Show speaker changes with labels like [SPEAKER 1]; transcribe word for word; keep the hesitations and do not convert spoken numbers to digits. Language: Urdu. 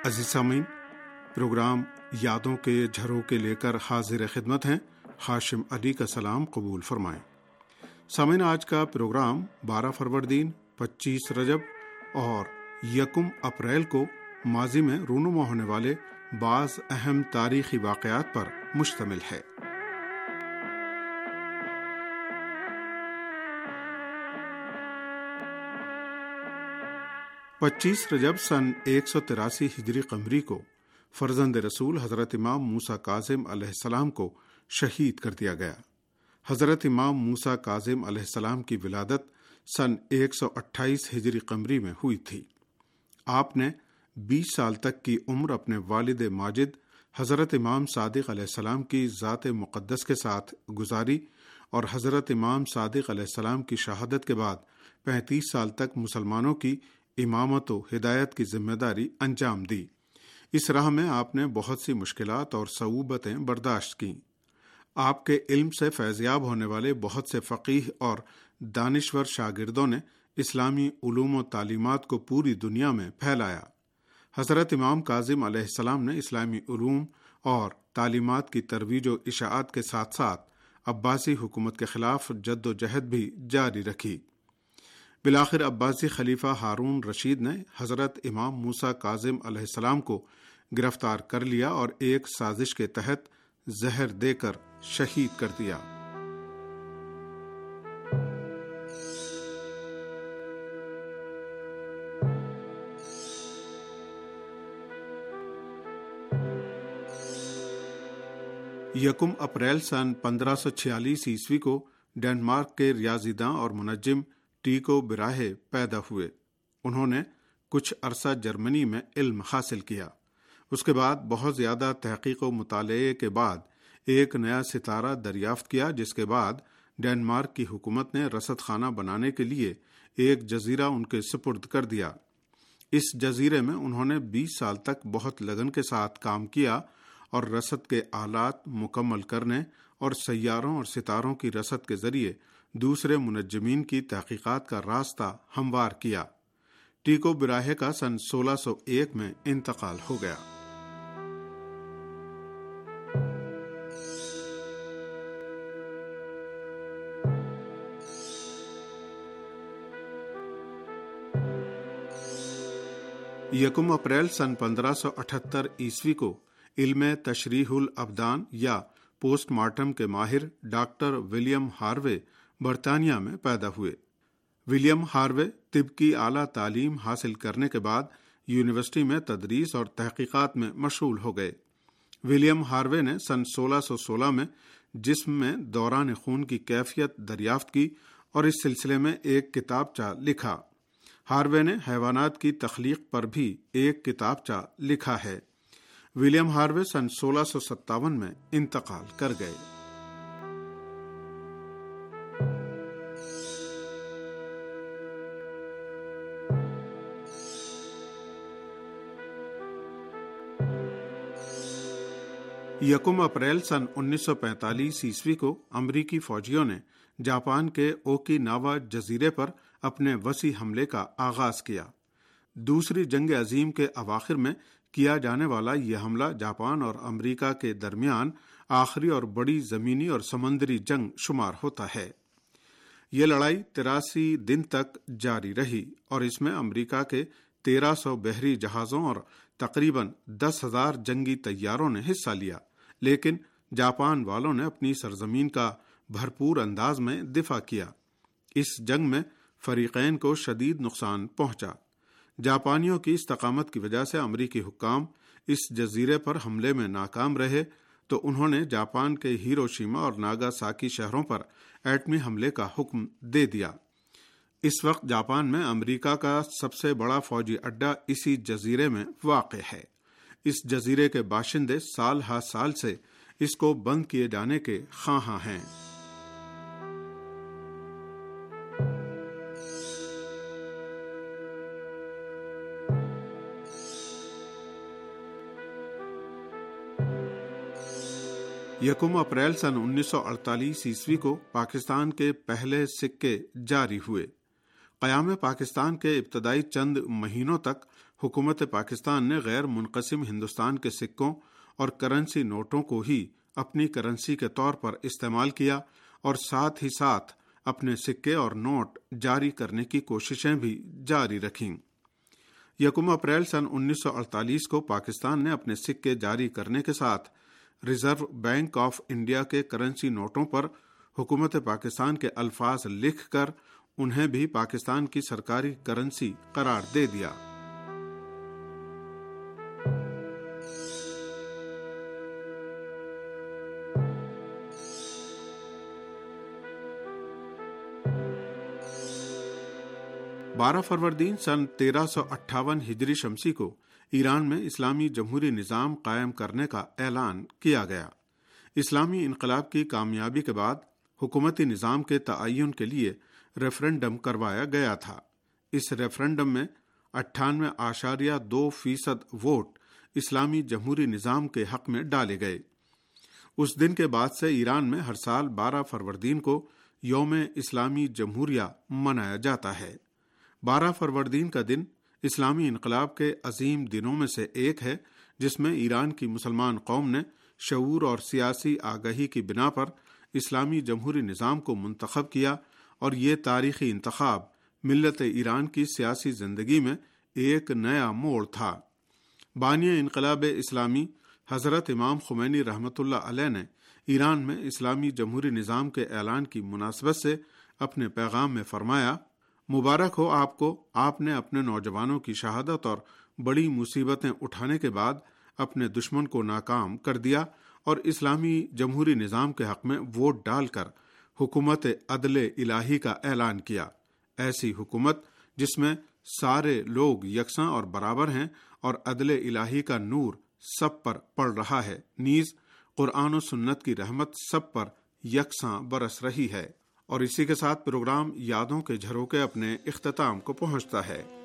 [SPEAKER 1] عزیز سامعین، پروگرام یادوں کے جھروکے لے کر حاضر خدمت ہیں۔ ہاشم علی کا سلام قبول فرمائیں۔ سامعین، آج کا پروگرام بارہ فروردین، پچیس رجب اور یکم اپریل کو ماضی میں رونما ہونے والے بعض اہم تاریخی واقعات پر مشتمل ہے۔ پچیس رجب سن ایک سو تراسی ہجری قمری کو فرزند رسول حضرت امام موسیٰ کاظم علیہ السلام کو شہید کر دیا گیا۔ حضرت امام موسیٰ کاظم علیہ السلام کی ولادت سن ایک سو اٹھائیس ہجری قمری میں ہوئی تھی۔ آپ نے بیس سال تک کی عمر اپنے والد ماجد حضرت امام صادق علیہ السلام کی ذات مقدس کے ساتھ گزاری اور حضرت امام صادق علیہ السلام کی شہادت کے بعد پینتیس سال تک مسلمانوں کی امامت و ہدایت کی ذمہ داری انجام دی۔ اس راہ میں آپ نے بہت سی مشکلات اور صعوبتیں برداشت کیں۔ آپ کے علم سے فیضیاب ہونے والے بہت سے فقیہ اور دانشور شاگردوں نے اسلامی علوم و تعلیمات کو پوری دنیا میں پھیلایا۔ حضرت امام کاظم علیہ السلام نے اسلامی علوم اور تعلیمات کی ترویج و اشاعت کے ساتھ ساتھ عباسی حکومت کے خلاف جد و جہد بھی جاری رکھی۔ بالآخر عباسی خلیفہ ہارون رشید نے حضرت امام موسیٰ کاظم علیہ السلام کو گرفتار کر لیا اور ایک سازش کے تحت زہر دے کر شہید کر دیا۔ یکم اپریل سن پندرہ سو چھیالیس عیسوی کو ڈنمارک کے ریاضی داں اور منجم ٹیکو براہے پیدا ہوئے۔ انہوں نے کچھ عرصہ جرمنی میں علم حاصل کیا۔ اس کے بعد بہت زیادہ تحقیق و مطالعے کے بعد ایک نیا ستارہ دریافت کیا، جس کے بعد ڈنمارک کی حکومت نے رصد خانہ بنانے کے لیے ایک جزیرہ ان کے سپرد کر دیا۔ اس جزیرے میں انہوں نے بیس سال تک بہت لگن کے ساتھ کام کیا اور رصد کے آلات مکمل کرنے اور سیاروں اور ستاروں کی رصد کے ذریعے دوسرے منجمین کی تحقیقات کا راستہ ہموار کیا۔ ٹیکو براہے کا سن سولہ سو ایک میں انتقال ہو گیا۔ یکم اپریل سن پندرہ سو اٹھہتر عیسوی کو علم تشریح الابدان یا پوسٹ مارٹم کے ماہر ڈاکٹر ولیم ہاروے برطانیہ میں پیدا ہوئے۔ ولیم ہاروے طب کی اعلیٰ تعلیم حاصل کرنے کے بعد یونیورسٹی میں تدریس اور تحقیقات میں مشغول ہو گئے۔ ولیم ہاروے نے سن سولہ سو سولہ میں جسم میں دوران خون کی کیفیت دریافت کی اور اس سلسلے میں ایک کتابچہ لکھا۔ ہاروے نے حیوانات کی تخلیق پر بھی ایک کتابچہ لکھا ہے۔ ولیم ہاروے سن سولہ سو ستاون میں انتقال کر گئے۔ یکم اپریل سن انیس سو پینتالیس عیسوی کو امریکی فوجیوں نے جاپان کے اوکیناوا جزیرے پر اپنے وسیع حملے کا آغاز کیا۔ دوسری جنگ عظیم کے اواخر میں کیا جانے والا یہ حملہ جاپان اور امریکہ کے درمیان آخری اور بڑی زمینی اور سمندری جنگ شمار ہوتا ہے۔ یہ لڑائی تراسی دن تک جاری رہی اور اس میں امریکہ کے تیرہ سو بحری جہازوں اور تقریباً دس ہزار جنگی طیاروں نے حصہ لیا، لیکن جاپان والوں نے اپنی سرزمین کا بھرپور انداز میں دفاع کیا۔ اس جنگ میں فریقین کو شدید نقصان پہنچا۔ جاپانیوں کی استقامت کی وجہ سے امریکی حکام اس جزیرے پر حملے میں ناکام رہے تو انہوں نے جاپان کے ہیروشیما اور ناگاساکی شہروں پر ایٹمی حملے کا حکم دے دیا۔ اس وقت جاپان میں امریکہ کا سب سے بڑا فوجی اڈہ اسی جزیرے میں واقع ہے۔ اس جزیرے کے باشندے سال ہا سال سے اس کو بند کیے جانے کے خواہاں ہیں۔ یکم اپریل سن انیس سو اڑتالیس عیسوی کو پاکستان کے پہلے سکے جاری ہوئے۔ قیام پاکستان کے ابتدائی چند مہینوں تک حکومت پاکستان نے غیر منقسم ہندوستان کے سکوں اور کرنسی نوٹوں کو ہی اپنی کرنسی کے طور پر استعمال کیا اور ساتھ ہی ساتھ اپنے سکے اور نوٹ جاری کرنے کی کوششیں بھی جاری رکھیں۔ یکم اپریل سن انیس سو اڑتالیس کو پاکستان نے اپنے سکے جاری کرنے کے ساتھ ریزرو بینک آف انڈیا کے کرنسی نوٹوں پر حکومت پاکستان کے الفاظ لکھ کر انہیں بھی پاکستان کی سرکاری کرنسی قرار دے دیا۔ بارہ فروردین سن تیرہ سو اٹھاون ہجری شمسی کو ایران میں اسلامی جمہوری نظام قائم کرنے کا اعلان کیا گیا۔ اسلامی انقلاب کی کامیابی کے بعد حکومتی نظام کے تعین کے لیے ریفرنڈم کروایا گیا تھا۔ اس ریفرنڈم میں اٹھانوے اشاریہ دو فیصد ووٹ اسلامی جمہوری نظام کے حق میں ڈالے گئے۔ اس دن کے بعد سے ایران میں ہر سال بارہ فروردین کو یوم اسلامی جمہوریہ منایا جاتا ہے۔ بارہ فروردین کا دن اسلامی انقلاب کے عظیم دنوں میں سے ایک ہے، جس میں ایران کی مسلمان قوم نے شعور اور سیاسی آگاہی کی بنا پر اسلامی جمہوری نظام کو منتخب کیا، اور یہ تاریخی انتخاب ملت ایران کی سیاسی زندگی میں ایک نیا موڑ تھا۔ بانی انقلاب اسلامی حضرت امام خمینی رحمۃ اللہ علیہ نے ایران میں اسلامی جمہوری نظام کے اعلان کی مناسبت سے اپنے پیغام میں فرمایا، مبارک ہو آپ کو، آپ نے اپنے نوجوانوں کی شہادت اور بڑی مصیبتیں اٹھانے کے بعد اپنے دشمن کو ناکام کر دیا اور اسلامی جمہوری نظام کے حق میں ووٹ ڈال کر حکومت عدل الہی کا اعلان کیا۔ ایسی حکومت جس میں سارے لوگ یکساں اور برابر ہیں اور عدل الہی کا نور سب پر پڑ رہا ہے، نیز قرآن و سنت کی رحمت سب پر یکساں برس رہی ہے۔ اور اسی کے ساتھ پروگرام یادوں کے جھروکے اپنے اختتام کو پہنچتا ہے۔